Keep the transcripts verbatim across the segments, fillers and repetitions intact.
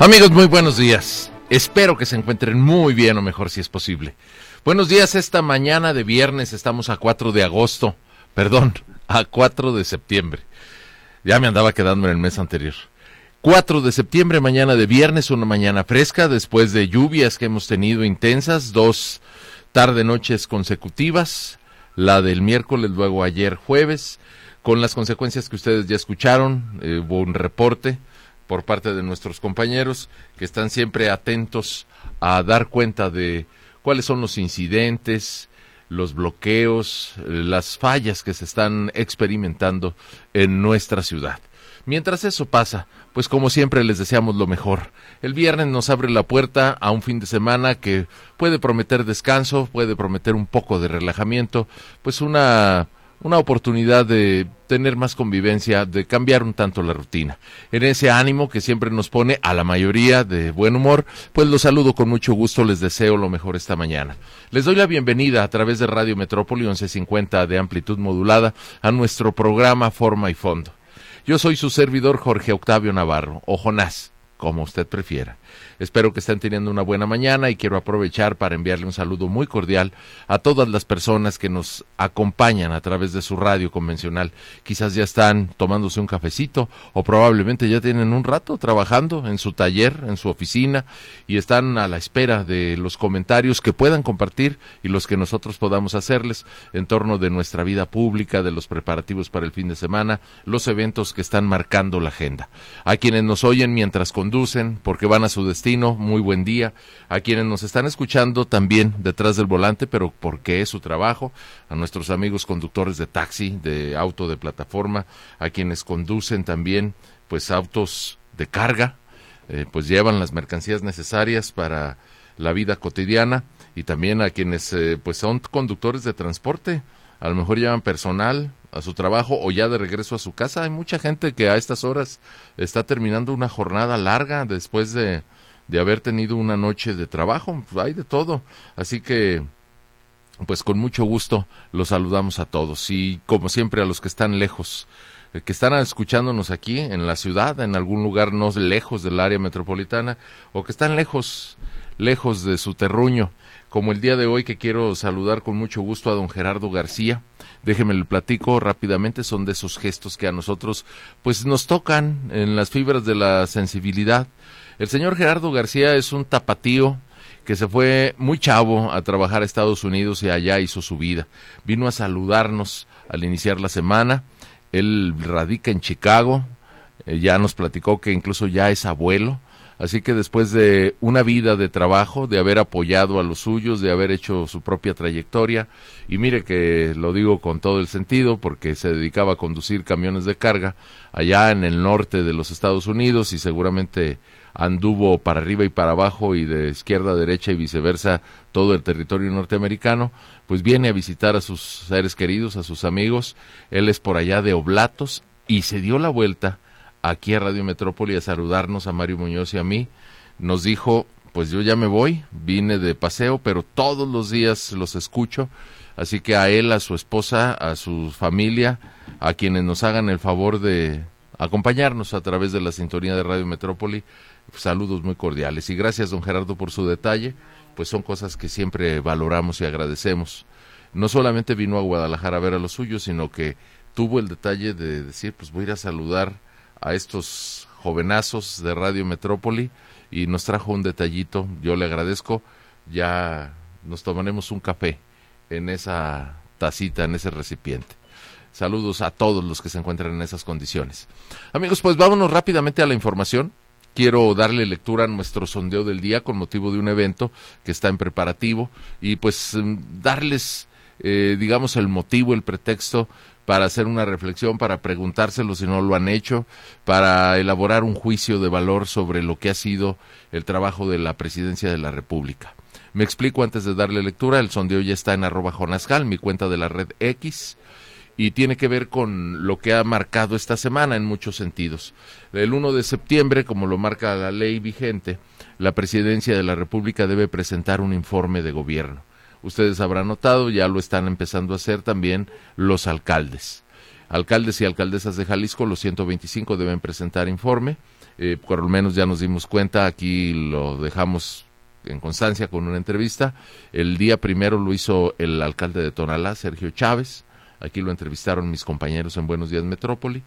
Amigos, muy buenos días. Espero que se encuentren muy bien o mejor si es posible. Buenos días, esta mañana de viernes estamos a cuatro de agosto, perdón, a cuatro de septiembre. Ya me andaba quedando en el mes anterior. cuatro de septiembre, mañana de viernes, una mañana fresca después de lluvias que hemos tenido intensas, dos tarde-noches consecutivas, la del miércoles, luego ayer jueves, con las consecuencias que ustedes ya escucharon. Eh, hubo un reporte por parte de nuestros compañeros que están siempre atentos a dar cuenta de cuáles son los incidentes, los bloqueos, las fallas que se están experimentando en nuestra ciudad. Mientras eso pasa, pues como siempre les deseamos lo mejor. El viernes nos abre la puerta a un fin de semana que puede prometer descanso, puede prometer un poco de relajamiento, pues una... una oportunidad de tener más convivencia, de cambiar un tanto la rutina. En ese ánimo que siempre nos pone a la mayoría de buen humor, pues los saludo con mucho gusto, les deseo lo mejor esta mañana. Les doy la bienvenida a través de Radio Metrópoli once cincuenta de amplitud modulada a nuestro programa Forma y Fondo. Yo soy su servidor Jorge Octavio Navarro, o Jonás, como usted prefiera. Espero que estén teniendo una buena mañana y quiero aprovechar para enviarle un saludo muy cordial a todas las personas que nos acompañan a través de su radio convencional. Quizás ya están tomándose un cafecito o probablemente ya tienen un rato trabajando en su taller, en su oficina y están a la espera de los comentarios que puedan compartir y los que nosotros podamos hacerles en torno de nuestra vida pública, de los preparativos para el fin de semana, los eventos que están marcando la agenda. A quienes nos oyen mientras conducen, porque van a su destino, muy buen día. A quienes nos están escuchando también detrás del volante, pero porque es su trabajo, a nuestros amigos conductores de taxi, de auto de plataforma, a quienes conducen también pues autos de carga, eh, pues llevan las mercancías necesarias para la vida cotidiana, y también a quienes eh, pues son conductores de transporte, a lo mejor llevan personal a su trabajo o ya de regreso a su casa. Hay mucha gente que a estas horas está terminando una jornada larga después de de haber tenido una noche de trabajo. Hay de todo, así que pues con mucho gusto los saludamos a todos y como siempre a los que están lejos, eh, que están escuchándonos aquí en la ciudad, en algún lugar no lejos del área metropolitana, o que están lejos, lejos de su terruño, como el día de hoy, que quiero saludar con mucho gusto a don Gerardo García. Déjeme le platico rápidamente, son de esos gestos que a nosotros pues nos tocan en las fibras de la sensibilidad. El señor Gerardo García es un tapatío que se fue muy chavo a trabajar a Estados Unidos y allá hizo su vida. Vino a saludarnos al iniciar la semana. Él radica en Chicago, eh, ya nos platicó que incluso ya es abuelo. Así que después de una vida de trabajo, de haber apoyado a los suyos, de haber hecho su propia trayectoria, y mire que lo digo con todo el sentido porque se dedicaba a conducir camiones de carga allá en el norte de los Estados Unidos y seguramente anduvo para arriba y para abajo y de izquierda a derecha y viceversa todo el territorio norteamericano, pues viene a visitar a sus seres queridos, a sus amigos. Él es por allá de Oblatos y se dio la vuelta aquí a Radio Metrópoli a saludarnos a Mario Muñoz y a mí. Nos dijo, pues yo ya me voy, vine de paseo, pero todos los días los escucho, así que a él, a su esposa, a su familia, a quienes nos hagan el favor de acompañarnos a través de la sintonía de Radio Metrópoli, saludos muy cordiales. Y gracias, don Gerardo, por su detalle, pues son cosas que siempre valoramos y agradecemos. No solamente vino a Guadalajara a ver a los suyos, sino que tuvo el detalle de decir, pues voy a ir a saludar a estos jovenazos de Radio Metrópoli, y nos trajo un detallito. Yo le agradezco. Ya nos tomaremos un café en esa tacita, en ese recipiente. Saludos a todos los que se encuentran en esas condiciones. Amigos, pues vámonos rápidamente a la información. Quiero darle lectura a nuestro sondeo del día con motivo de un evento que está en preparativo y pues darles, eh, digamos, el motivo, el pretexto para hacer una reflexión, para preguntárselo si no lo han hecho, para elaborar un juicio de valor sobre lo que ha sido el trabajo de la Presidencia de la República. Me explico antes de darle lectura. El sondeo ya está en arroba jonascal, mi cuenta de la red X, y tiene que ver con lo que ha marcado esta semana en muchos sentidos. El uno de septiembre, como lo marca la ley vigente, la Presidencia de la República debe presentar un informe de gobierno. Ustedes habrán notado, ya lo están empezando a hacer también los alcaldes. Alcaldes y alcaldesas de Jalisco, los ciento veinticinco deben presentar informe. Eh, por lo menos ya nos dimos cuenta, aquí lo dejamos en constancia con una entrevista. El día primero lo hizo el alcalde de Tonalá, Sergio Chávez. Aquí lo entrevistaron mis compañeros en Buenos Días Metrópoli.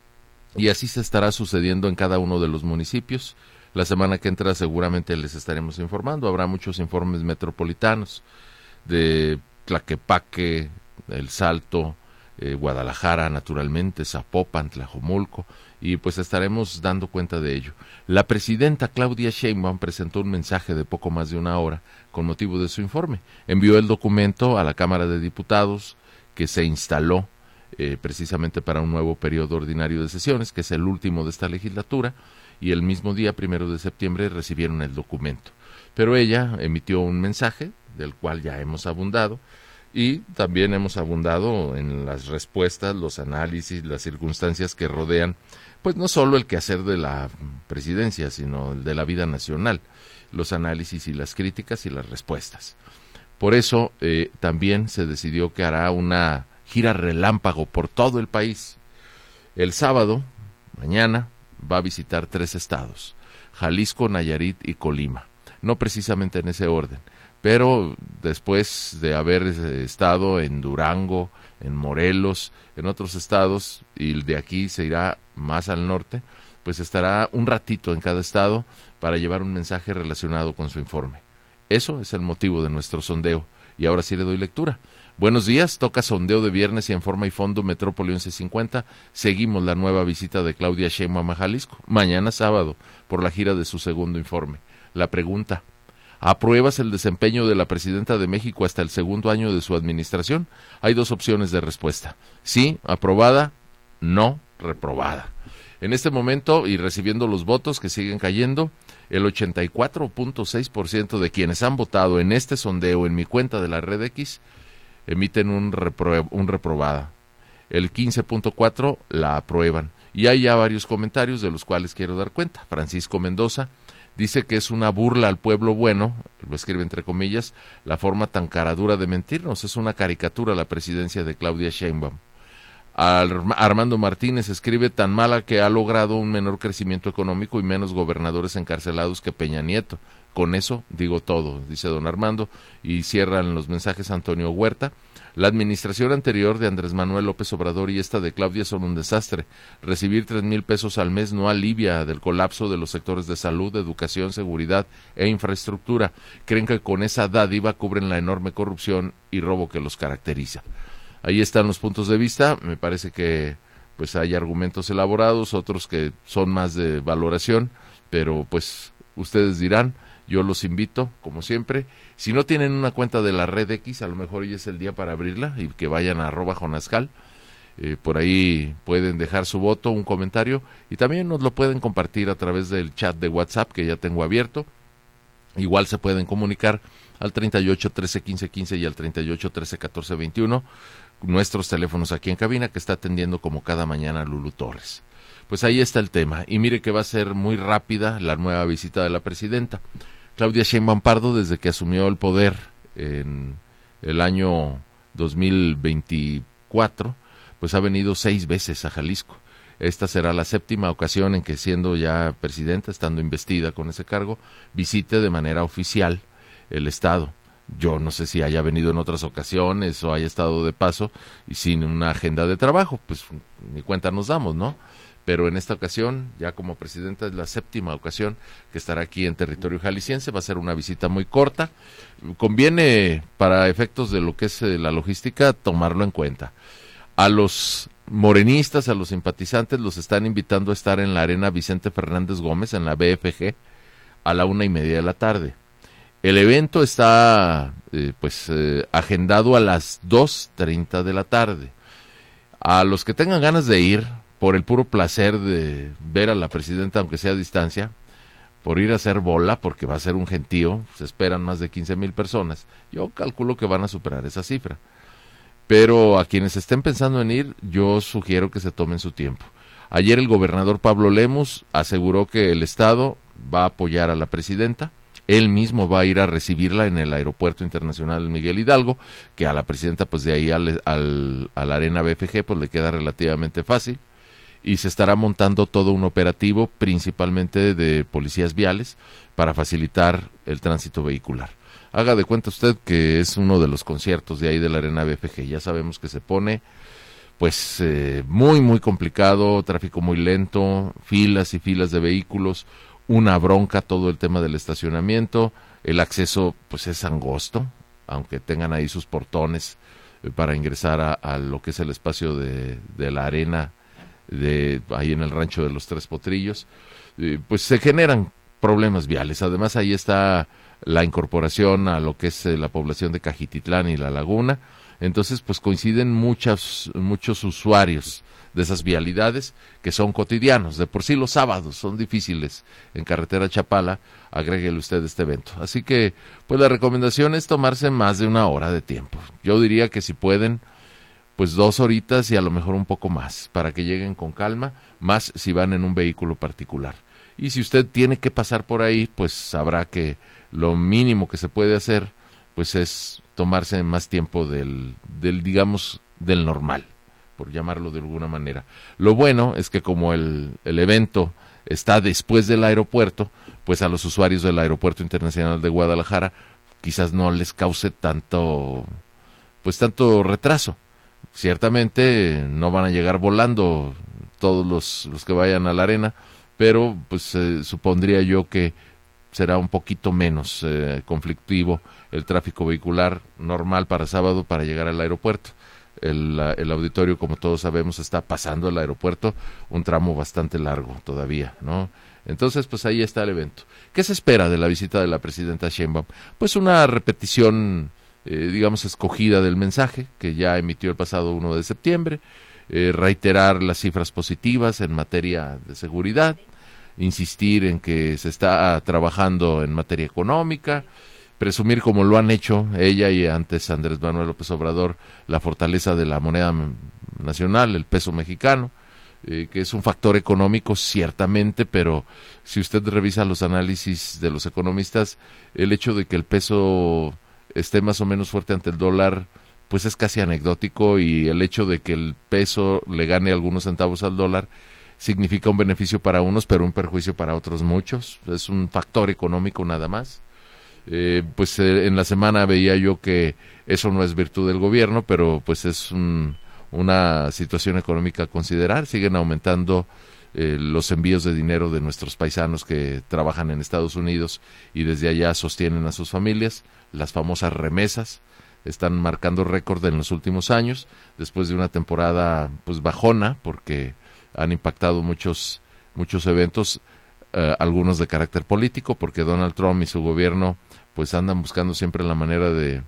Y así se estará sucediendo en cada uno de los municipios. La semana que entra seguramente les estaremos informando. Habrá muchos informes metropolitanos de Tlaquepaque, El Salto, eh, Guadalajara, naturalmente, Zapopan, Tlajomulco, y pues estaremos dando cuenta de ello. La presidenta Claudia Sheinbaum presentó un mensaje de poco más de una hora con motivo de su informe. Envió el documento a la Cámara de Diputados, que se instaló eh, precisamente para un nuevo periodo ordinario de sesiones, que es el último de esta legislatura, y el mismo día, primero de septiembre, recibieron el documento. Pero ella emitió un mensaje, del cual ya hemos abundado, y también hemos abundado en las respuestas, los análisis, las circunstancias que rodean, pues no solo el quehacer de la presidencia, sino el de la vida nacional, los análisis y las críticas y las respuestas. Por eso eh, también se decidió que hará una gira relámpago por todo el país. El sábado, mañana, va a visitar tres estados, Jalisco, Nayarit y Colima, no precisamente en ese orden, pero después de haber estado en Durango, en Morelos, en otros estados, y de aquí se irá más al norte, pues estará un ratito en cada estado para llevar un mensaje relacionado con su informe. Eso es el motivo de nuestro sondeo, y ahora sí le doy lectura. Buenos días, toca sondeo de viernes y en forma y fondo Metrópoli once cincuenta. Seguimos la nueva visita de Claudia Sheinbaum a Jalisco, mañana sábado, por la gira de su segundo informe. La pregunta: ¿apruebas el desempeño de la presidenta de México hasta el segundo año de su administración? Hay dos opciones de respuesta: sí, aprobada; no, reprobada. En este momento, y recibiendo los votos que siguen cayendo, el ochenta y cuatro punto seis por ciento de quienes han votado en este sondeo en mi cuenta de la Red X emiten un, repro un reprobada. El quince punto cuatro por ciento la aprueban. Y hay ya varios comentarios de los cuales quiero dar cuenta. Francisco Mendoza dice que es una burla al pueblo bueno, lo escribe entre comillas, la forma tan caradura de mentirnos. Es una caricatura la presidencia de Claudia Sheinbaum. Armando Martínez escribe: tan mala que ha logrado un menor crecimiento económico y menos gobernadores encarcelados que Peña Nieto. Con eso digo todo, dice don Armando, y cierran los mensajes Antonio Huerta. La administración anterior de Andrés Manuel López Obrador y esta de Claudia son un desastre. Recibir tres mil pesos al mes no alivia del colapso de los sectores de salud, educación, seguridad e infraestructura. Creen que con esa dádiva cubren la enorme corrupción y robo que los caracteriza. Ahí están los puntos de vista. Me parece que pues hay argumentos elaborados, otros que son más de valoración, pero pues ustedes dirán. Yo los invito, como siempre, si no tienen una cuenta de la Red X, a lo mejor hoy es el día para abrirla y que vayan a arroba jonascal, eh, por ahí pueden dejar su voto, un comentario, y también nos lo pueden compartir a través del chat de WhatsApp que ya tengo abierto. Igual se pueden comunicar al treinta y ocho, trece, quince, quince y al treinta y ocho, trece, catorce, veintiuno, nuestros teléfonos aquí en cabina, que está atendiendo como cada mañana Lulu Torres. Pues ahí está el tema, y mire que va a ser muy rápida la nueva visita de la presidenta. Claudia Sheinbaum Pardo, desde que asumió el poder en el año dos mil veinticuatro, pues ha venido seis veces a Jalisco. Esta será la séptima ocasión en que, siendo ya presidenta, estando investida con ese cargo, visite de manera oficial el estado. Yo no sé si haya venido en otras ocasiones o haya estado de paso y sin una agenda de trabajo, pues ni cuenta nos damos, ¿no? Pero en esta ocasión, ya como presidenta, es la séptima ocasión que estará aquí en territorio jalisciense. Va a ser una visita muy corta. Conviene, para efectos de lo que es la logística, tomarlo en cuenta. A los morenistas, a los simpatizantes, los están invitando a estar en la Arena Vicente Fernández Gómez, en la B F G, a la una y media de la tarde. El evento está eh, pues eh, agendado a las dos treinta de la tarde. A los que tengan ganas de ir, por el puro placer de ver a la presidenta, aunque sea a distancia, por ir a hacer bola, porque va a ser un gentío, se esperan más de quince mil personas. Yo calculo que van a superar esa cifra. Pero a quienes estén pensando en ir, yo sugiero que se tomen su tiempo. Ayer el gobernador Pablo Lemus aseguró que el Estado va a apoyar a la presidenta. él mismo va a ir a recibirla en el Aeropuerto Internacional Miguel Hidalgo, que a la presidenta pues de ahí al, al, a la Arena B F G pues le queda relativamente fácil, y se estará montando todo un operativo principalmente de policías viales para facilitar el tránsito vehicular. Haga de cuenta usted que es uno de los conciertos de ahí de la Arena B F G, ya sabemos que se pone pues eh, muy muy complicado, tráfico muy lento, filas y filas de vehículos, una bronca todo el tema del estacionamiento, el acceso pues es angosto, aunque tengan ahí sus portones eh, para ingresar a, a lo que es el espacio de, de la arena, de ahí en el rancho de los Tres Potrillos, eh, pues se generan problemas viales. Además ahí está la incorporación a lo que es eh, la población de Cajititlán y La Laguna, entonces pues coinciden muchos, muchos usuarios de esas vialidades que son cotidianos. De por sí los sábados son difíciles en carretera Chapala, agréguele usted este evento. Así que pues la recomendación es tomarse más de una hora de tiempo. Yo diría que si pueden, pues dos horitas y a lo mejor un poco más, para que lleguen con calma, más si van en un vehículo particular. Y si usted tiene que pasar por ahí, pues sabrá que lo mínimo que se puede hacer, pues es tomarse más tiempo del, del digamos, del normal, por llamarlo de alguna manera. Lo bueno es que como el, el evento está después del aeropuerto, pues a los usuarios del Aeropuerto Internacional de Guadalajara quizás no les cause tanto, pues tanto retraso. Ciertamente no van a llegar volando todos los, los que vayan a la arena, pero pues eh, supondría yo que será un poquito menos eh, conflictivo el tráfico vehicular normal para sábado para llegar al aeropuerto. El, el auditorio, como todos sabemos, está pasando el aeropuerto, un tramo bastante largo todavía, ¿no? Entonces, pues ahí está el evento. ¿Qué se espera de la visita de la presidenta Sheinbaum? Pues una repetición, eh, digamos, escogida del mensaje que ya emitió el pasado uno de septiembre, eh, reiterar las cifras positivas en materia de seguridad, insistir en que se está trabajando en materia económica, presumir, como lo han hecho ella y antes Andrés Manuel López Obrador, la fortaleza de la moneda nacional, el peso mexicano, eh, que es un factor económico ciertamente, pero si usted revisa los análisis de los economistas, el hecho de que el peso esté más o menos fuerte ante el dólar, pues es casi anecdótico, y el hecho de que el peso le gane algunos centavos al dólar significa un beneficio para unos, pero un perjuicio para otros muchos. Es un factor económico nada más. Eh, pues eh, en la semana veía yo que eso no es virtud del gobierno, pero pues es un, una situación económica a considerar. Siguen aumentando eh, los envíos de dinero de nuestros paisanos que trabajan en Estados Unidos y desde allá sostienen a sus familias. Las famosas remesas están marcando récord en los últimos años, después de una temporada pues bajona, porque han impactado muchos muchos eventos, eh, algunos de carácter político, porque Donald Trump y su gobierno pues andan buscando siempre la manera de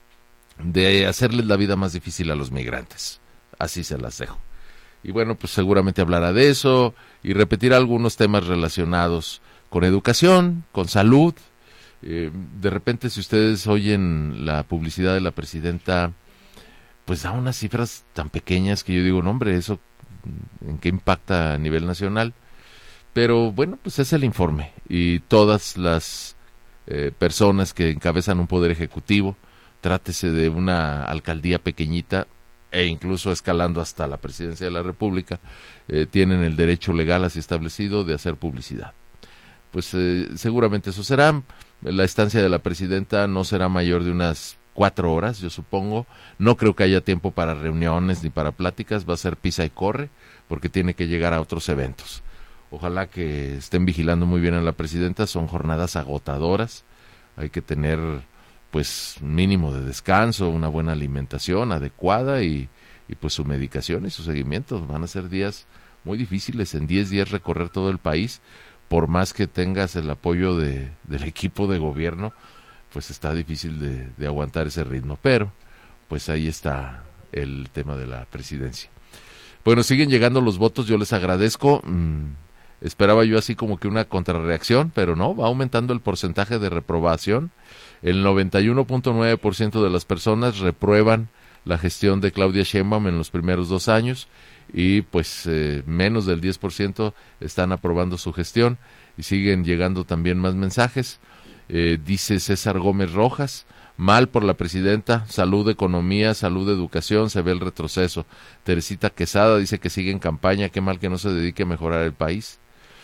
de hacerles la vida más difícil a los migrantes. Así se las dejo. Y bueno, pues seguramente hablará de eso y repetirá algunos temas relacionados con educación, con salud. Eh, de repente, si ustedes oyen la publicidad de la presidenta, pues da unas cifras tan pequeñas que yo digo, no hombre, eso en qué impacta a nivel nacional. Pero bueno, pues es el informe, y todas las eh, personas que encabezan un poder ejecutivo, trátese de una alcaldía pequeñita e incluso escalando hasta la presidencia de la República, eh, tienen el derecho legal así establecido de hacer publicidad. Pues eh, seguramente eso será. La estancia de la presidenta no será mayor de unas cuatro horas, yo supongo. No creo que haya tiempo para reuniones ni para pláticas, va a ser pisa y corre, porque tiene que llegar a otros eventos. Ojalá que estén vigilando muy bien a la presidenta, son jornadas agotadoras, hay que tener pues mínimo de descanso, una buena alimentación adecuada y, y pues su medicación y su seguimiento. Van a ser días muy difíciles, en diez días recorrer todo el país, por más que tengas el apoyo de, del equipo de gobierno, pues está difícil de, de aguantar ese ritmo, pero pues ahí está el tema de la presidencia. Bueno, siguen llegando los votos, yo les agradezco. Mm, esperaba yo así como que una contrarreacción, pero no, va aumentando el porcentaje de reprobación. El noventa y uno punto nueve por ciento de las personas reprueban la gestión de Claudia Sheinbaum en los primeros dos años, y pues eh, menos del diez por ciento están aprobando su gestión, y siguen llegando también más mensajes. Eh, dice César Gómez Rojas, mal por la presidenta, salud, economía, salud, educación, se ve el retroceso. Teresita Quesada dice que sigue en campaña, qué mal que no se dedique a mejorar el país.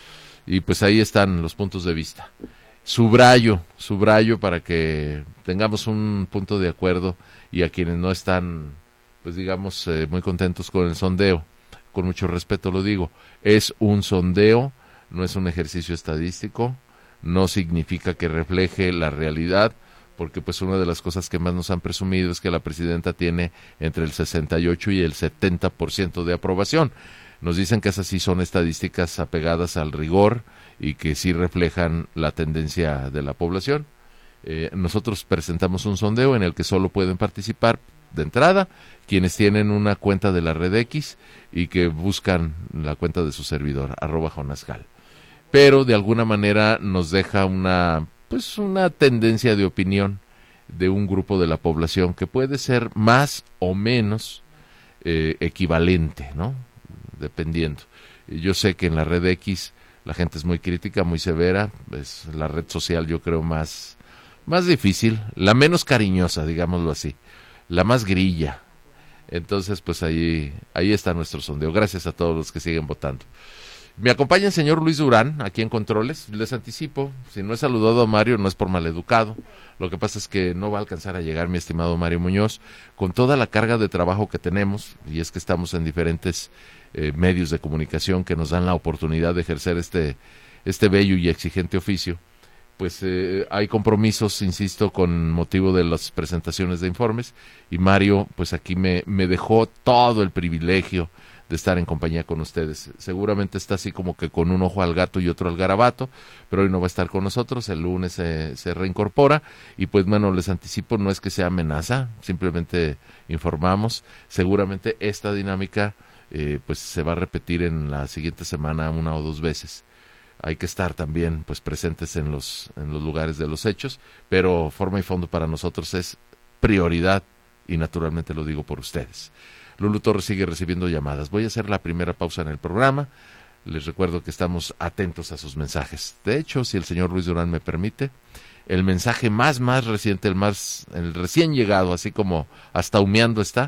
Y pues ahí están los puntos de vista. Subrayo, subrayo para que tengamos un punto de acuerdo, y a quienes no están, pues digamos, eh, muy contentos con el sondeo, con mucho respeto lo digo, es un sondeo, no es un ejercicio estadístico, no significa que refleje la realidad, porque pues una de las cosas que más nos han presumido es que la presidenta tiene entre el sesenta y ocho y el setenta por ciento de aprobación. Nos dicen que esas sí son estadísticas apegadas al rigor y que sí reflejan la tendencia de la población. Eh, nosotros presentamos un sondeo en el que solo pueden participar de entrada quienes tienen una cuenta de la red X y que buscan la cuenta de su servidor, arroba Jonasgal. Pero de alguna manera nos deja una, pues una tendencia de opinión de un grupo de la población que puede ser más o menos eh, equivalente, ¿no? Dependiendo. Yo sé que en la red X la gente es muy crítica, muy severa, es la red social yo creo más, más difícil, la menos cariñosa, digámoslo así, la más grilla. Entonces pues ahí, ahí está nuestro sondeo. Gracias a todos los que siguen votando. Me acompaña el señor Luis Durán, aquí en Controles. Les anticipo, si no he saludado a Mario, no es por maleducado. Lo que pasa es que no va a alcanzar a llegar mi estimado Mario Muñoz, con toda la carga de trabajo que tenemos, y es que estamos en diferentes eh, medios de comunicación que nos dan la oportunidad de ejercer este, este bello y exigente oficio. Pues eh, hay compromisos, insisto, con motivo de las presentaciones de informes, y Mario, pues aquí me, me dejó todo el privilegio de estar en compañía con ustedes. Seguramente está así como que con un ojo al gato y otro al garabato, pero hoy no va a estar con nosotros, el lunes se, se reincorpora, y pues bueno, les anticipo, no es que sea amenaza, simplemente informamos. Seguramente esta dinámica eh, pues se va a repetir en la siguiente semana una o dos veces. Hay que estar también pues presentes en los, en los lugares de los hechos, pero forma y fondo para nosotros es prioridad, y naturalmente lo digo por ustedes. Lulu Torres sigue recibiendo llamadas. Voy a hacer la primera pausa en el programa. Les recuerdo que estamos atentos a sus mensajes. De hecho, si el señor Luis Durán me permite, el mensaje más, más reciente, el más, el recién llegado, así como hasta humeando está,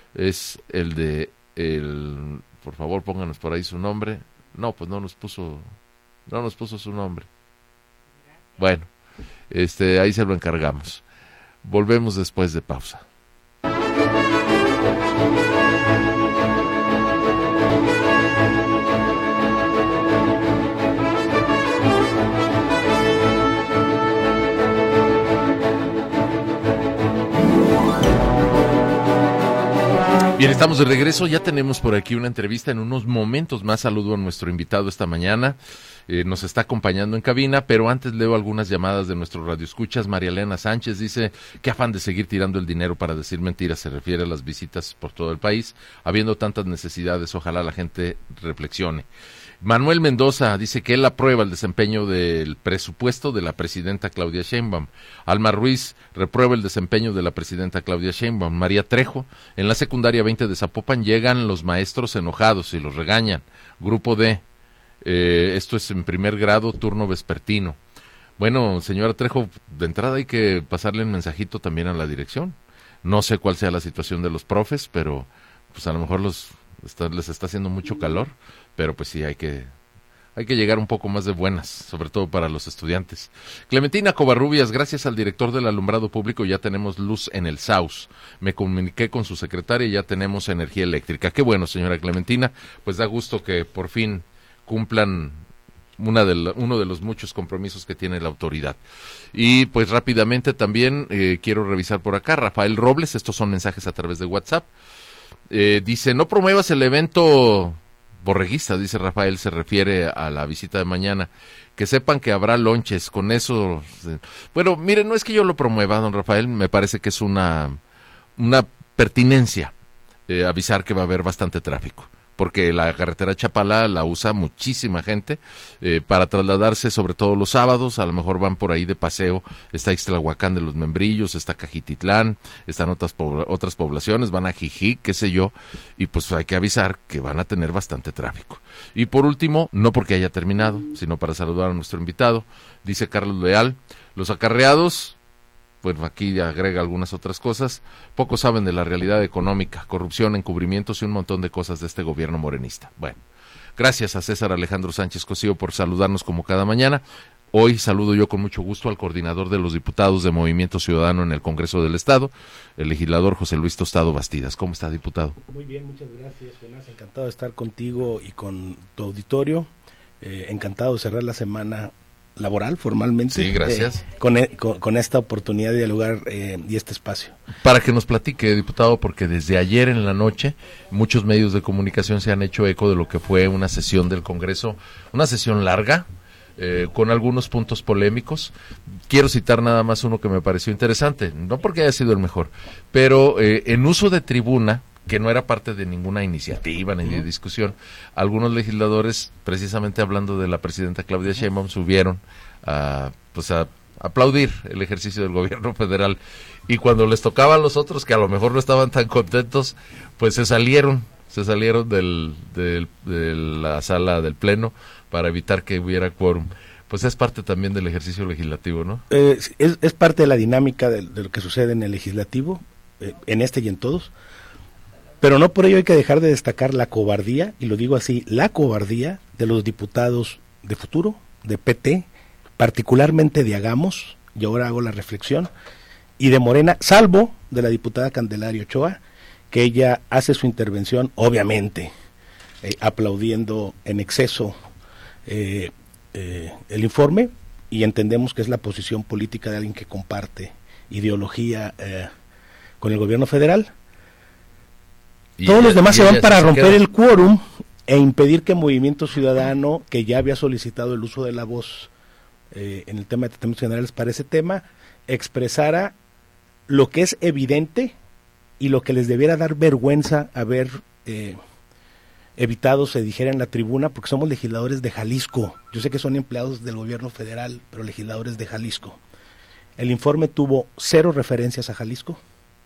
es el de, el, por favor pónganos por ahí su nombre. No, pues no nos puso, no nos puso su nombre. Bueno, este, ahí se lo encargamos. Volvemos después de pausa. Bien, estamos de regreso, ya tenemos por aquí una entrevista. En unos momentos más saludo a nuestro invitado esta mañana, eh, nos está acompañando en cabina, pero antes leo algunas llamadas de nuestros radioescuchas. María Elena Sánchez dice, qué afán de seguir tirando el dinero para decir mentiras, se refiere a las visitas por todo el país, habiendo tantas necesidades, ojalá la gente reflexione. Manuel Mendoza dice que él aprueba el desempeño del presupuesto de la presidenta Claudia Sheinbaum. Alma Ruiz reprueba el desempeño de la presidenta Claudia Sheinbaum. María Trejo, en la secundaria veinte de Zapopan llegan los maestros enojados y los regañan. Grupo D, eh, esto es en primer grado, turno vespertino. Bueno, señora Trejo, de entrada hay que pasarle un mensajito también a la dirección. No sé cuál sea la situación de los profes, pero pues a lo mejor los está, les está haciendo mucho calor. Pero pues sí, hay que hay que llegar un poco más de buenas, sobre todo para los estudiantes. Clementina Covarrubias, gracias al director del alumbrado público ya tenemos luz en el Saus. Me comuniqué con su secretaria y ya tenemos energía eléctrica. Qué bueno, señora Clementina, pues da gusto que por fin cumplan una de la, uno de los muchos compromisos que tiene la autoridad. Y pues rápidamente también eh, quiero revisar por acá, Rafael Robles, estos son mensajes a través de WhatsApp. Eh, dice, no promuevas el evento borreguista, dice Rafael, se refiere a la visita de mañana, que sepan que habrá lonches, con eso, bueno, mire, no es que yo lo promueva, don Rafael, me parece que es una, una pertinencia, eh, avisar que va a haber bastante tráfico, porque la carretera Chapala la usa muchísima gente eh, para trasladarse, sobre todo los sábados. A lo mejor van por ahí de paseo. Está Ixtlahuacán de los Membrillos, está Cajititlán, están otras pobl- otras poblaciones, van a Jijic, qué sé yo, y pues hay que avisar que van a tener bastante tráfico. Y por último, no porque haya terminado, sino para saludar a nuestro invitado, dice Carlos Leal, los acarreados, bueno, aquí agrega algunas otras cosas, pocos saben de la realidad económica, corrupción, encubrimientos y un montón de cosas de este gobierno morenista. Bueno, gracias a César Alejandro Sánchez Cosío por saludarnos como cada mañana. Hoy saludo yo con mucho gusto al coordinador de los diputados de Movimiento Ciudadano en el Congreso del Estado, el legislador José Luis Tostado Bastidas. ¿Cómo está, diputado? Muy bien, muchas gracias, Jonás. Encantado de estar contigo y con tu auditorio. Eh, encantado de cerrar la semana laboral formalmente. Sí, gracias. Eh, con, con, con esta oportunidad de dialogar eh, y este espacio. Para que nos platique, diputado, porque desde ayer en la noche muchos medios de comunicación se han hecho eco de lo que fue una sesión del Congreso, una sesión larga, eh, con algunos puntos polémicos. Quiero citar nada más uno que me pareció interesante, no porque haya sido el mejor, pero eh, en uso de tribuna, que no era parte de ninguna iniciativa ni de discusión, algunos legisladores, precisamente hablando de la presidenta Claudia Sheinbaum, subieron a, pues a aplaudir el ejercicio del gobierno federal, y cuando les tocaba a los otros, que a lo mejor no estaban tan contentos, pues se salieron, se salieron del, del, de la sala del Pleno para evitar que hubiera quórum. Pues es parte también del ejercicio legislativo, ¿no? Eh, es, es parte de la dinámica de, de lo que sucede en el legislativo, eh, en este y en todos. Pero no por ello hay que dejar de destacar la cobardía, y lo digo así, la cobardía de los diputados de Futuro, de P T, particularmente de Hagamos, y ahora hago la reflexión, y de Morena, salvo de la diputada Candelaria Ochoa, que ella hace su intervención, obviamente, eh, aplaudiendo en exceso eh, eh, el informe, y entendemos que es la posición política de alguien que comparte ideología eh, con el gobierno federal. Y Todos ella, los demás se van para romper queda. el quórum e impedir que Movimiento Ciudadano, que ya había solicitado el uso de la voz eh, en el tema de tratamientos generales para ese tema, expresara lo que es evidente y lo que les debiera dar vergüenza haber eh, evitado se dijera en la tribuna, porque somos legisladores de Jalisco. Yo sé que son empleados del gobierno federal, pero legisladores de Jalisco. El informe tuvo cero referencias a Jalisco.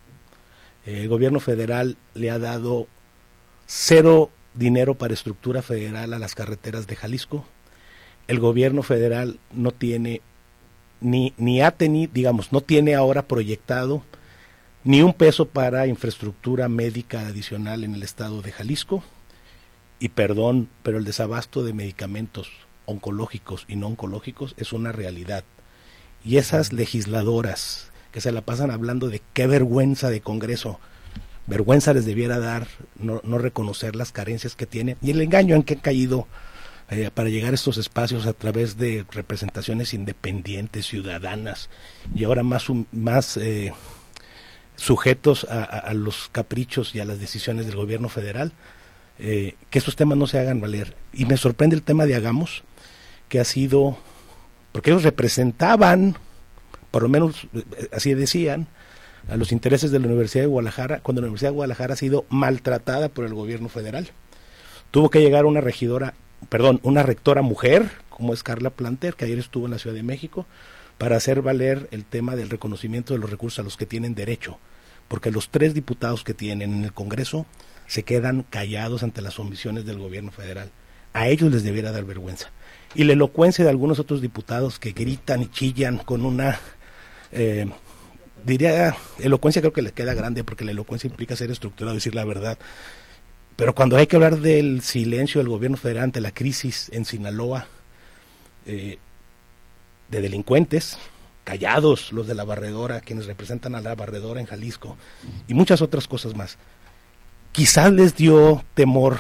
El gobierno federal le ha dado cero dinero para estructura federal a las carreteras de Jalisco. El gobierno federal no tiene ni ni ha tenido, digamos, no tiene ahora proyectado ni un peso para infraestructura médica adicional en el estado de Jalisco. Y perdón, pero el desabasto de medicamentos oncológicos y no oncológicos es una realidad. Y esas legisladoras que se la pasan hablando de qué vergüenza de Congreso, vergüenza les debiera dar no, no reconocer las carencias que tienen y el engaño en que han caído eh, para llegar a estos espacios a través de representaciones independientes, ciudadanas, y ahora más, más eh, sujetos a, a, a los caprichos y a las decisiones del gobierno federal, eh, que estos temas no se hagan valer. Y me sorprende el tema de Hagamos, que ha sido, porque ellos representaban, por lo menos así decían, a los intereses de la Universidad de Guadalajara, cuando la Universidad de Guadalajara ha sido maltratada por el gobierno federal. Tuvo que llegar una regidora, perdón, una rectora mujer, como es Carla Planter, que ayer estuvo en la Ciudad de México, para hacer valer el tema del reconocimiento de los recursos a los que tienen derecho, porque los tres diputados que tienen en el Congreso se quedan callados ante las omisiones del gobierno federal. A ellos les debiera dar vergüenza. Y la elocuencia de algunos otros diputados que gritan y chillan con una... Eh, diría, elocuencia creo que le queda grande, porque la elocuencia implica ser estructurado, decir la verdad, pero cuando hay que hablar del silencio del gobierno federal ante la crisis en Sinaloa, eh, de delincuentes, callados los de la barredora, quienes representan a la barredora en Jalisco, y muchas otras cosas más, quizás les dio temor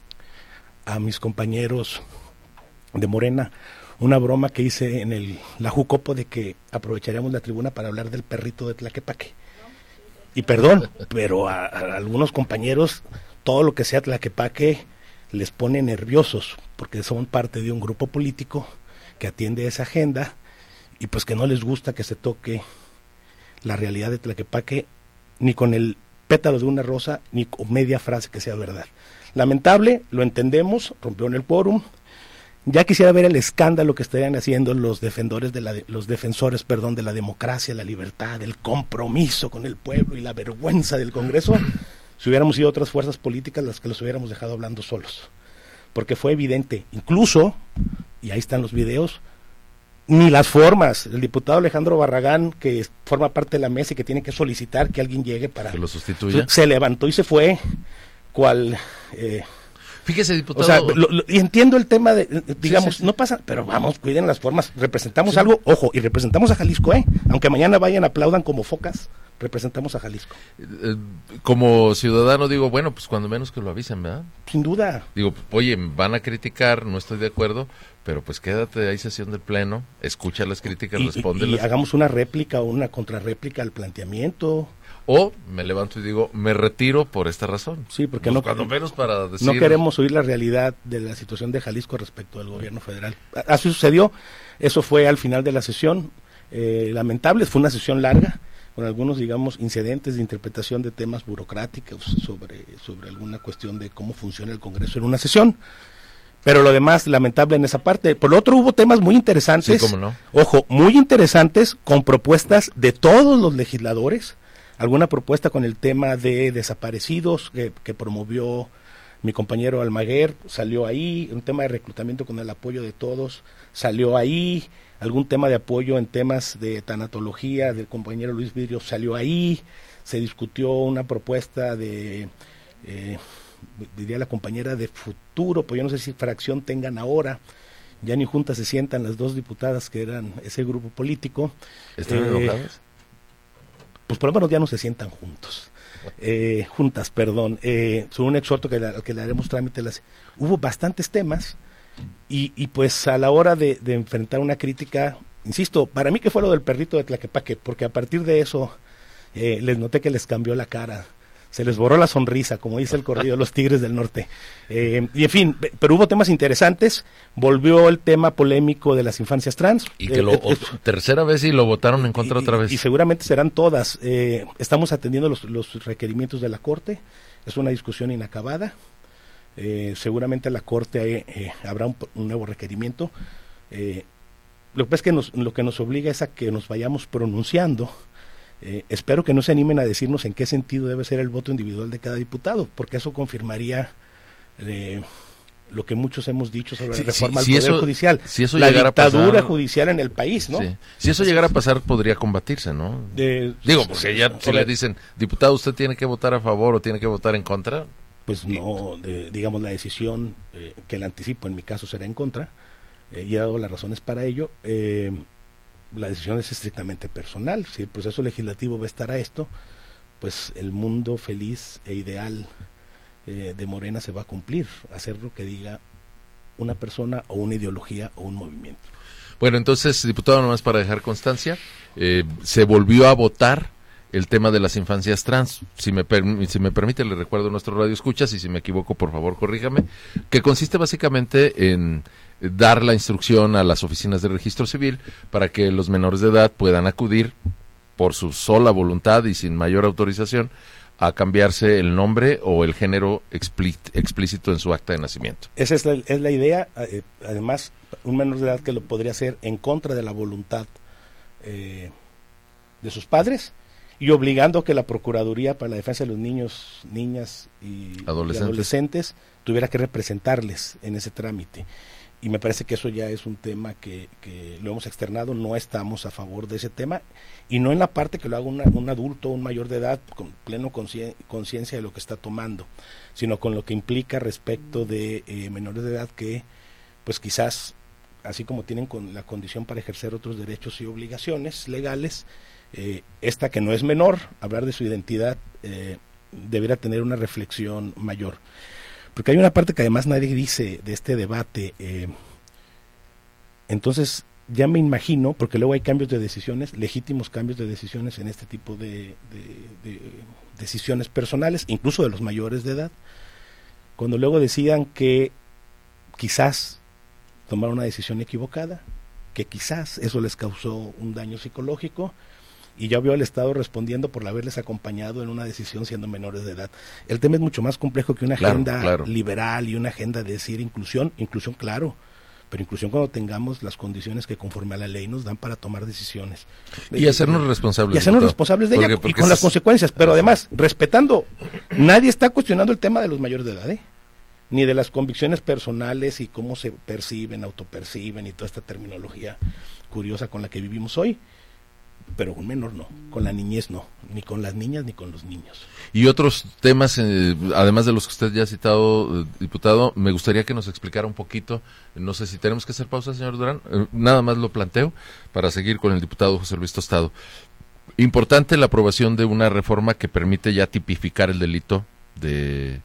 a mis compañeros de Morena una broma que hice en el la Jucopo de que aprovecharíamos la tribuna para hablar del perrito de Tlaquepaque. Y perdón, pero a, a algunos compañeros todo lo que sea Tlaquepaque les pone nerviosos, porque son parte de un grupo político que atiende esa agenda y pues que no les gusta que se toque la realidad de Tlaquepaque ni con el pétalo de una rosa ni con media frase que sea verdad. Lamentable, lo entendemos, rompió en el quórum. Ya quisiera ver el escándalo que estarían haciendo los defensores de la de, los defensores, perdón, de la democracia, la libertad, el compromiso con el pueblo y la vergüenza del Congreso, si hubiéramos sido otras fuerzas políticas las que los hubiéramos dejado hablando solos. Porque fue evidente, incluso, y ahí están los videos, ni las formas. El diputado Alejandro Barragán, que forma parte de la mesa y que tiene que solicitar que alguien llegue para que lo sustituya, se levantó y se fue, cual... Eh, Fíjese, diputado. O sea, lo, lo, y entiendo el tema de, digamos, sí, sí, sí. no pasa, pero vamos, cuiden las formas. Representamos sí. algo, ojo, y representamos a Jalisco, ¿eh? Aunque mañana vayan, aplaudan como focas, representamos a Jalisco. Eh, como ciudadano digo, bueno, pues cuando menos que lo avisen, ¿verdad? Sin duda. Digo, oye, van a criticar, no estoy de acuerdo, pero pues quédate, hay sesión del Pleno, escucha las críticas, y, respóndelas. Y, y hagamos una réplica o una contrarréplica al planteamiento. O me levanto y digo, me retiro por esta razón. Sí, porque pues no, cuando menos para decir... no queremos oír la realidad de la situación de Jalisco respecto al gobierno federal. Así sucedió, eso fue al final de la sesión, eh, lamentable, fue una sesión larga, con algunos, digamos, incidentes de interpretación de temas burocráticos sobre, sobre alguna cuestión de cómo funciona el Congreso en una sesión. Pero lo demás, lamentable en esa parte. Por lo otro, hubo temas muy interesantes, sí, cómo no. Ojo, muy interesantes, con propuestas de todos los legisladores, alguna propuesta con el tema de desaparecidos que, que promovió mi compañero Almaguer, salió ahí, un tema de reclutamiento con el apoyo de todos, salió ahí, algún tema de apoyo en temas de tanatología del compañero Luis Vidrio salió ahí, se discutió una propuesta de, eh, diría la compañera, de futuro, pues yo no sé si fracción tengan ahora, ya ni juntas se sientan las dos diputadas que eran ese grupo político. ¿Están eh, enojadas? Pues por lo menos ya no se sientan juntos, eh, juntas, perdón, eh, sobre un exhorto que, la, que le haremos trámite. Las, hubo bastantes temas y, y pues a la hora de, de enfrentar una crítica, insisto, para mí que fue lo del perrito de Tlaquepaque, porque a partir de eso eh, les noté que les cambió la cara, se les borró la sonrisa, como dice el corrido de los Tigres del Norte. Eh, y en fin, pero hubo temas interesantes, volvió el tema polémico de las infancias trans. Y que lo, eh, eh, tercera vez y lo votaron en contra y, otra vez. Y seguramente serán todas. Eh, estamos atendiendo los, los requerimientos de la Corte, es una discusión inacabada. Eh, seguramente la Corte eh, habrá un, un nuevo requerimiento. Eh, lo que pasa es que nos, lo que nos obliga es a que nos vayamos pronunciando. Eh, espero que no se animen a decirnos en qué sentido debe ser el voto individual de cada diputado, porque eso confirmaría eh, lo que muchos hemos dicho sobre sí, la reforma sí, al si Poder eso, Judicial, si eso la dictadura pasar, judicial en el país, ¿no? Sí. Si eso llegara a pasar, podría combatirse, ¿no? Eh, Digo, porque ya si le dicen, diputado, usted tiene que votar a favor o tiene que votar en contra. Pues no, de, digamos, la decisión, eh, que la anticipo, en mi caso será en contra, eh, y he dado las razones para ello. Eh, la decisión es estrictamente personal. Si el proceso legislativo va a estar a esto, pues el mundo feliz e ideal eh, de Morena se va a cumplir, hacer lo que diga una persona o una ideología o un movimiento. Bueno, entonces, diputado, nomás para dejar constancia, eh, se volvió a votar el tema de las infancias trans. Si me, per- si me permite, le recuerdo a nuestro radio escuchas, y si me equivoco, por favor, corríjame, que consiste básicamente en dar la instrucción a las oficinas de registro civil para que los menores de edad puedan acudir por su sola voluntad y sin mayor autorización a cambiarse el nombre o el género explícito en su acta de nacimiento. Esa es la, es la idea. Eh, además, un menor de edad que lo podría hacer en contra de la voluntad eh, de sus padres y obligando que la Procuraduría para la Defensa de los Niños, Niñas y adolescentes, y adolescentes tuviera que representarles en ese trámite. Y me parece que eso ya es un tema que, que lo hemos externado, no estamos a favor de ese tema, y no en la parte que lo haga una, un adulto, un mayor de edad, con pleno conciencia de lo que está tomando, sino con lo que implica respecto de eh, menores de edad que, pues quizás, así como tienen con la condición para ejercer otros derechos y obligaciones legales, eh, esta que no es menor, hablar de su identidad, eh, debería tener una reflexión mayor. Porque hay una parte que además nadie dice de este debate, eh, entonces ya me imagino, porque luego hay cambios de decisiones, legítimos cambios de decisiones en este tipo de, de, de decisiones personales, incluso de los mayores de edad, cuando luego decían que quizás tomaron una decisión equivocada, que quizás eso les causó un daño psicológico, y ya veo al Estado respondiendo por haberles acompañado en una decisión siendo menores de edad. El tema es mucho más complejo que una claro, agenda claro. liberal y una agenda de decir inclusión, inclusión claro, pero inclusión cuando tengamos las condiciones que conforme a la ley nos dan para tomar decisiones. Y hacernos responsables. Y hacernos responsables de porque, ella porque y con las es... consecuencias, pero además, respetando, nadie está cuestionando el tema de los mayores de edad, ¿eh? Ni de las convicciones personales y cómo se perciben, autoperciben y toda esta terminología curiosa con la que vivimos hoy. Pero un menor no, con la niñez no, ni con las niñas ni con los niños. Y otros temas, eh, además de los que usted ya ha citado, eh, diputado, me gustaría que nos explicara un poquito, no sé si tenemos que hacer pausa, señor Durán, eh, nada más lo planteo para seguir con el diputado José Luis Tostado. Importante la aprobación de una reforma que permite ya tipificar el delito de...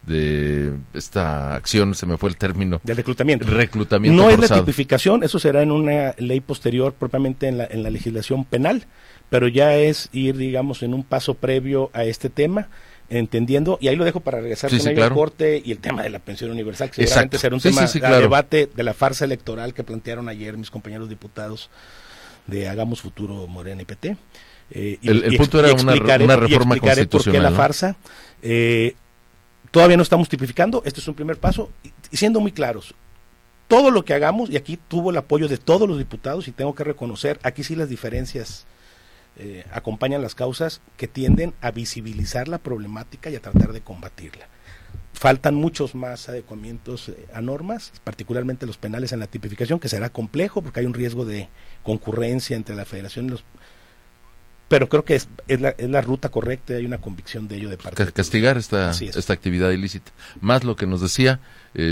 de esta acción, se me fue el término. Del reclutamiento. Reclutamiento No forzado. es la tipificación, eso será en una ley posterior propiamente en la, en la legislación penal, pero ya es ir, digamos, en un paso previo a este tema, entendiendo, y ahí lo dejo para regresar sí, con sí, ello claro. al corte y el tema de la pensión universal, que seguramente Exacto. será un sí, tema sí, sí, de claro. debate de la farsa electoral que plantearon ayer mis compañeros diputados de Hagamos Futuro Morena y P T. Eh, y, el el y punto ex, era una, una reforma y explicaré por qué la constitucional, ¿no? farsa. Eh, Todavía no estamos tipificando, este es un primer paso, y, y siendo muy claros, todo lo que hagamos, y aquí tuvo el apoyo de todos los diputados, y tengo que reconocer, aquí sí las diferencias eh, acompañan las causas que tienden a visibilizar la problemática y a tratar de combatirla. Faltan muchos más adecuamientos eh, a normas, particularmente los penales en la tipificación, que será complejo porque hay un riesgo de concurrencia entre la federación y los... Pero creo que es, es, la, es la ruta correcta y hay una convicción de ello de parte de castigar esta, esta actividad ilícita. Más lo que nos decía, eh,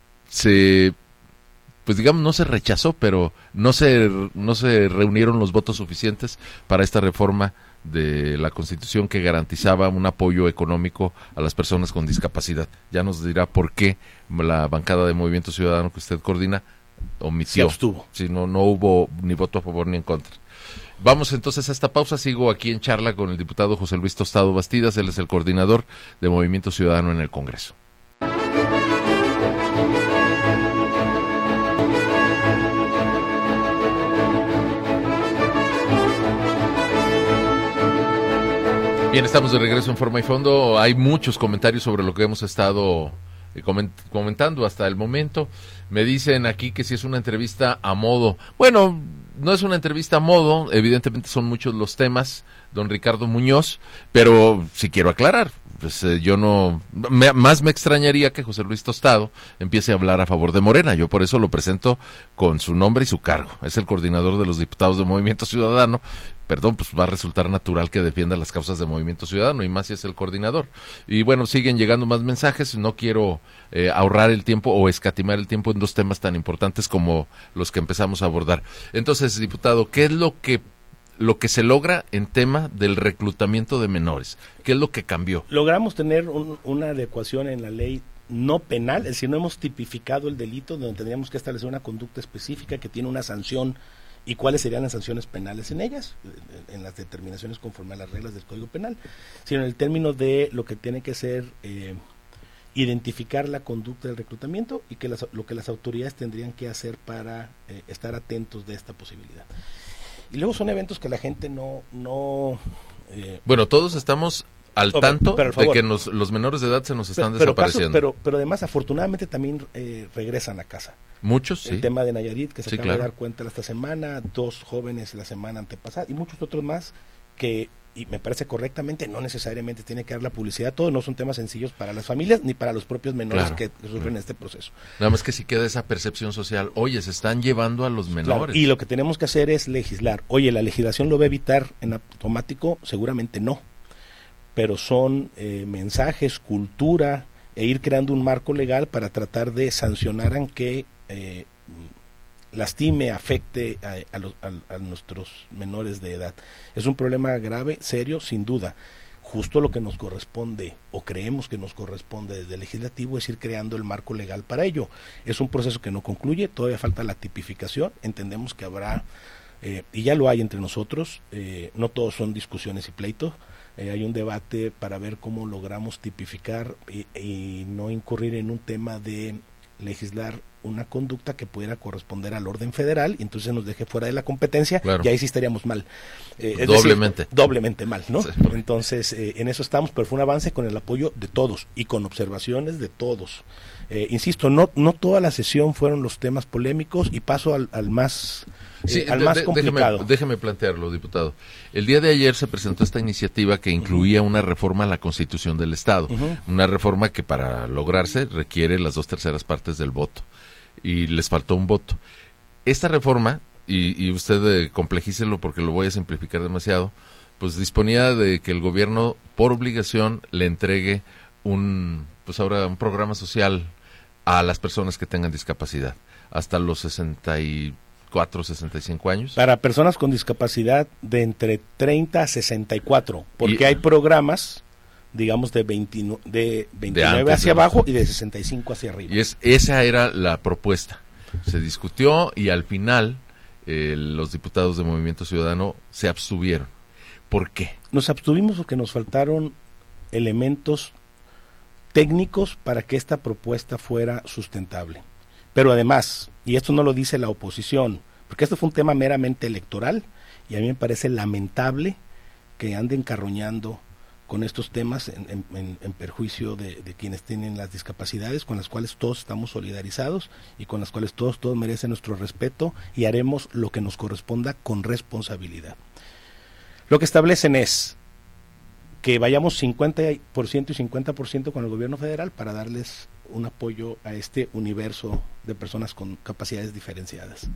se, pues digamos, no se rechazó, pero no se, no se reunieron los votos suficientes para esta reforma de la Constitución que garantizaba un apoyo económico a las personas con discapacidad. Ya nos dirá por qué la bancada de Movimiento Ciudadano que usted coordina omitió. Se abstuvo. Sí, no, no hubo ni voto a favor ni en contra. Vamos entonces a esta pausa, sigo aquí en charla con el diputado José Luis Tostado Bastidas, él es el coordinador de Movimiento Ciudadano en el Congreso. Bien, estamos de regreso en Forma y Fondo, hay muchos comentarios sobre lo que hemos estado comentando hasta el momento. Me dicen aquí que si es una entrevista a modo. Bueno, no es una entrevista a modo, evidentemente son muchos los temas, don Ricardo Muñoz, pero sí quiero aclarar, pues eh, yo no, me, más me extrañaría que José Luis Tostado empiece a hablar a favor de Morena, yo por eso lo presento con su nombre y su cargo, es el coordinador de los diputados de Movimiento Ciudadano, perdón, pues va a resultar natural que defienda las causas de Movimiento Ciudadano, y más si es el coordinador. Y bueno, siguen llegando más mensajes, no quiero eh, ahorrar el tiempo o escatimar el tiempo en dos temas tan importantes como los que empezamos a abordar. Entonces, diputado, ¿qué es lo que lo que se logra en tema del reclutamiento de menores? ¿Qué es lo que cambió? Logramos tener un, una adecuación en la ley no penal, es decir, no hemos tipificado el delito donde tendríamos que establecer una conducta específica que tiene una sanción y cuáles serían las sanciones penales en ellas, en las determinaciones conforme a las reglas del Código Penal, sino en el término de lo que tiene que ser eh, identificar la conducta del reclutamiento y que las, lo que las autoridades tendrían que hacer para eh, estar atentos de esta posibilidad. Y luego son eventos que la gente no... no eh, bueno, todos estamos al okay, tanto favor, de que nos, los menores de edad se nos están pero, desapareciendo. Pero, casos, pero, pero además, afortunadamente, también eh, regresan a casa. Muchos, sí. El tema de Nayarit, que se sí, acaba claro. de dar cuenta esta semana, dos jóvenes la semana antepasada, y muchos otros más que, y me parece correctamente, no necesariamente tiene que dar la publicidad, todos no son temas sencillos para las familias ni para los propios menores claro, que sufren claro. este proceso. Nada más que si queda esa percepción social, oye, se están llevando a los menores. Claro, y lo que tenemos que hacer es legislar. Oye, ¿la legislación lo va a evitar en automático? Seguramente no, pero son eh, mensajes, cultura, e ir creando un marco legal para tratar de sancionar a que eh, lastime, afecte a, a, los, a, a nuestros menores de edad. Es un problema grave, serio, sin duda. Justo lo que nos corresponde, o creemos que nos corresponde desde el legislativo, es ir creando el marco legal para ello. Es un proceso que no concluye, todavía falta la tipificación, entendemos que habrá, eh, y ya lo hay entre nosotros, eh, no todos son discusiones y pleitos, eh, hay un debate para ver cómo logramos tipificar y, y no incurrir en un tema de legislar una conducta que pudiera corresponder al orden federal y entonces nos deje fuera de la competencia, claro. Y ahí sí estaríamos mal. Eh, es doblemente. Decir, doblemente mal, ¿no? Sí. Entonces, eh, en eso estamos, pero fue un avance con el apoyo de todos y con observaciones de todos. Eh, insisto, no no toda la sesión fueron los temas polémicos y paso al, al más... Sí, eh, al de, más de, complicado. Déjeme, déjeme plantearlo, diputado. El día de ayer se presentó esta iniciativa que incluía una reforma a la Constitución del Estado, uh-huh. Una reforma que para lograrse requiere las dos terceras partes del voto, y les faltó un voto. Esta reforma, y, y usted eh, complejícelo porque lo voy a simplificar demasiado, pues disponía de que el gobierno por obligación le entregue un, pues ahora un programa social a las personas que tengan discapacidad, hasta los sesenta y cuatro, sesenta y cinco años. Para personas con discapacidad de entre treinta a sesenta y cuatro, porque y, hay programas, digamos, de, veinte, de veintinueve de hacia abajo y de sesenta y cinco hacia arriba. Y es, esa era la propuesta. Se discutió y al final eh, los diputados de Movimiento Ciudadano se abstuvieron. ¿Por qué? Nos abstuvimos porque nos faltaron elementos técnicos para que esta propuesta fuera sustentable. Pero además, y esto no lo dice la oposición, porque esto fue un tema meramente electoral, y a mí me parece lamentable que anden carroñando con estos temas en, en, en perjuicio de, de quienes tienen las discapacidades, con las cuales todos estamos solidarizados y con las cuales todos, todos merecen nuestro respeto y haremos lo que nos corresponda con responsabilidad. Lo que establecen es que vayamos cincuenta por ciento y cincuenta por ciento con el gobierno federal para darles un apoyo a este universo de personas con capacidades diferenciadas.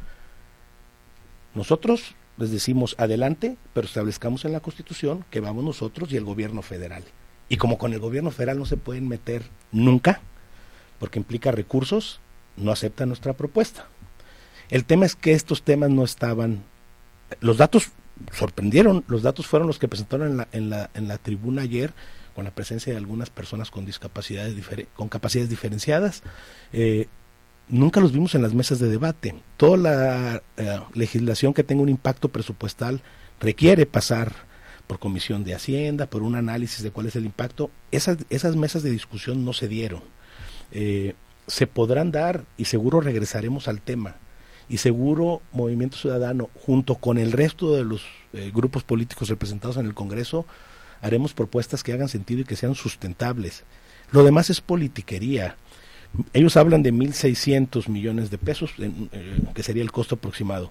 Nosotros les decimos adelante, pero establezcamos en la Constitución que vamos nosotros y el gobierno federal. Y como con el gobierno federal no se pueden meter nunca, porque implica recursos, no aceptan nuestra propuesta. El tema es que estos temas no estaban, los datos sorprendieron, los datos fueron los que presentaron en la, en la, en la tribuna ayer, con la presencia de algunas personas con discapacidades difer- con capacidades diferenciadas. Eh, nunca los vimos en las mesas de debate. Toda la eh, legislación que tenga un impacto presupuestal requiere pasar por Comisión de Hacienda, por un análisis de cuál es el impacto. Esas, esas mesas de discusión no se dieron. Eh, se podrán dar y seguro regresaremos al tema. Y seguro Movimiento Ciudadano, junto con el resto de los eh, grupos políticos representados en el Congreso, haremos propuestas que hagan sentido y que sean sustentables. Lo demás es politiquería. Ellos hablan de mil seiscientos millones de pesos, eh, que sería el costo aproximado.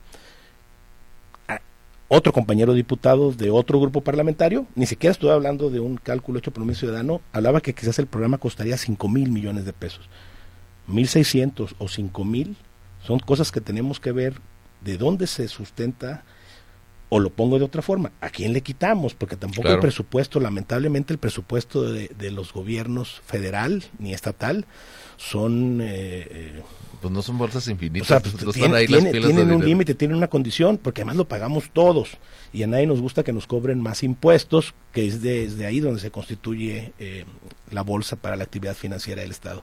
A otro compañero diputado de otro grupo parlamentario, ni siquiera estoy hablando de un cálculo hecho por Movimiento Ciudadano, hablaba que quizás el programa costaría cinco mil millones de pesos. mil seiscientos o cinco mil son cosas que tenemos que ver de dónde se sustenta. O lo pongo de otra forma, ¿a quién le quitamos? Porque tampoco claro. El presupuesto, lamentablemente el presupuesto de, de los gobiernos federal ni estatal son... Eh, eh, pues no son bolsas infinitas. O sea, pues no tiene, ahí tiene, las pilas tienen de un dinero. límite, tienen una condición, porque además lo pagamos todos. Y a nadie nos gusta que nos cobren más impuestos, que es de, es de ahí donde se constituye eh, la bolsa para la actividad financiera del Estado.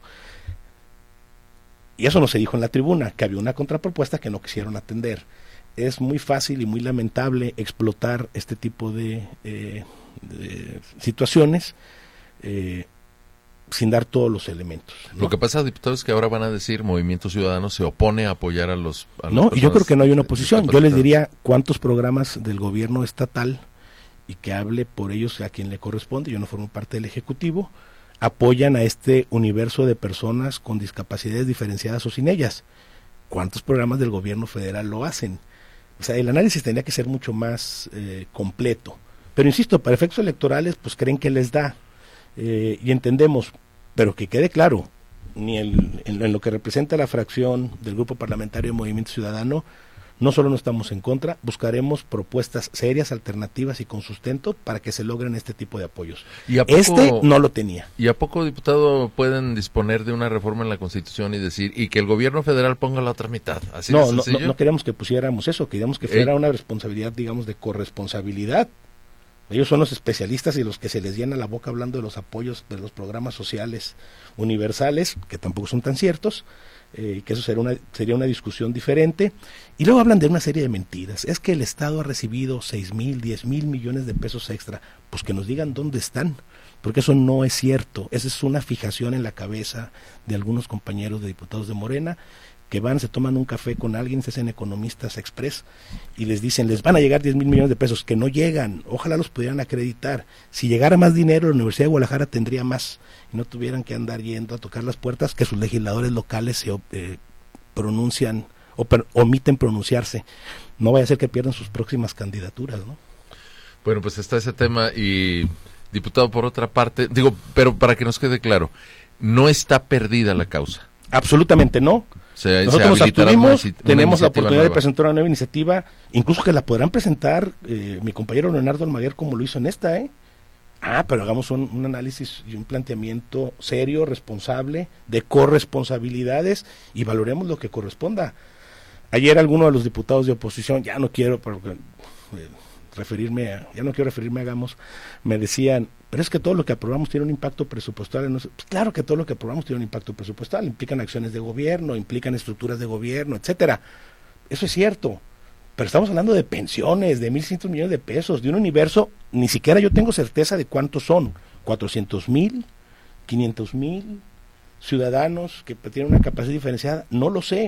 Y eso no se dijo en la tribuna, que había una contrapropuesta que no quisieron atender. Es muy fácil y muy lamentable explotar este tipo de, eh, de situaciones eh, sin dar todos los elementos, ¿no? Lo que pasa, diputados, es que ahora van a decir Movimiento Ciudadano se opone a apoyar a los... A no, y yo creo que no hay una oposición. Yo les diría cuántos programas del gobierno estatal, y que hable por ellos a quien le corresponde, yo no formo parte del Ejecutivo, apoyan a este universo de personas con discapacidades diferenciadas o sin ellas. ¿Cuántos programas del gobierno federal lo hacen? O sea, el análisis tendría que ser mucho más eh, completo. Pero insisto, para efectos electorales, pues creen que les da. Eh, y entendemos, pero que quede claro, ni el, en, en lo que representa la fracción del Grupo Parlamentario de Movimiento Ciudadano, no solo no estamos en contra, buscaremos propuestas serias, alternativas y con sustento para que se logren este tipo de apoyos. ¿Y a poco, este no lo tenía. ¿Y a poco, diputado, pueden disponer de una reforma en la Constitución y decir, y que el gobierno federal ponga la otra mitad? ¿Así no, de no, sencillo? no, no queríamos que pusiéramos eso, queríamos que fuera eh. una responsabilidad, digamos, de corresponsabilidad. Ellos son los especialistas y los que se les llena la boca hablando de los apoyos de los programas sociales universales, que tampoco son tan ciertos, eh, que eso sería una, sería una discusión diferente. Y luego hablan de una serie de mentiras. Es que el Estado ha recibido seis mil, diez mil millones de pesos extra. Pues que nos digan dónde están, porque eso no es cierto. Esa es una fijación en la cabeza de algunos compañeros de diputados de Morena, que van, se toman un café con alguien, se hacen economistas express y les dicen, les van a llegar diez mil millones de pesos, que no llegan, ojalá los pudieran acreditar. Si llegara más dinero, la Universidad de Guadalajara tendría más y no tuvieran que andar yendo a tocar las puertas, que sus legisladores locales se eh, pronuncian o per, omiten pronunciarse. No vaya a ser que pierdan sus próximas candidaturas, ¿no? Bueno, pues está ese tema y, diputado, por otra parte, digo, pero para que nos quede claro, no está perdida la causa. Absolutamente no. Se, Nosotros nos abstuvimos, tenemos la oportunidad nueva. de presentar una nueva iniciativa, incluso que la podrán presentar eh, mi compañero Leonardo Almaguer como lo hizo en esta, ¿eh? Ah, pero hagamos un, un análisis y un planteamiento serio, responsable, de corresponsabilidades y valoremos lo que corresponda. Ayer alguno de los diputados de oposición, ya no quiero porque, eh, referirme a, ya no quiero referirme a Gamos, me decían, pero es que todo lo que aprobamos tiene un impacto presupuestal. No sé. Pues claro que todo lo que aprobamos tiene un impacto presupuestal, implican acciones de gobierno, implican estructuras de gobierno, etcétera. Eso es cierto, pero estamos hablando de pensiones, de mil cientos millones de pesos, de un universo, ni siquiera yo tengo certeza de cuántos son, cuatrocientos mil, quinientos mil ciudadanos que tienen una capacidad diferenciada, no lo sé.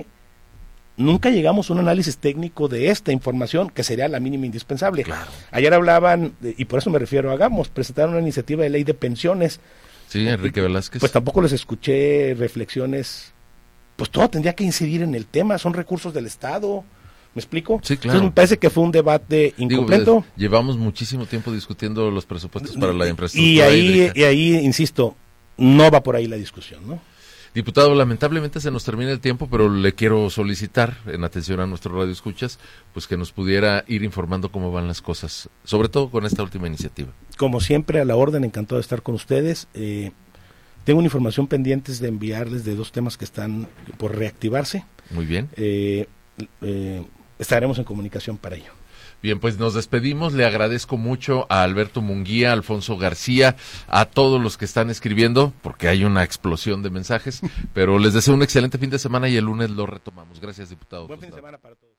Nunca llegamos a un análisis técnico de esta información, que sería la mínima indispensable. Claro. Ayer hablaban, y por eso me refiero a Gamos, presentaron una iniciativa de ley de pensiones. Sí, Enrique Velázquez. Pues tampoco les escuché reflexiones, pues todo tendría que incidir en el tema, son recursos del Estado, ¿me explico? Sí, claro. Entonces me parece que fue un debate incompleto. Digo, llevamos muchísimo tiempo discutiendo los presupuestos para la infraestructura. Y ahí, y ahí, insisto, no va por ahí la discusión, ¿no? Diputado, lamentablemente se nos termina el tiempo, pero le quiero solicitar, en atención a nuestro radio escuchas, pues que nos pudiera ir informando cómo van las cosas, sobre todo con esta última iniciativa. Como siempre, a la orden, encantado de estar con ustedes. Eh, tengo una información pendiente de enviarles de dos temas que están por reactivarse. Muy bien. Eh, eh, estaremos en comunicación para ello. Bien, pues nos despedimos, le agradezco mucho a Alberto Munguía, a Alfonso García, a todos los que están escribiendo, porque hay una explosión de mensajes, pero les deseo un excelente fin de semana y el lunes lo retomamos. Gracias, diputado. Buen fin de semana para todos.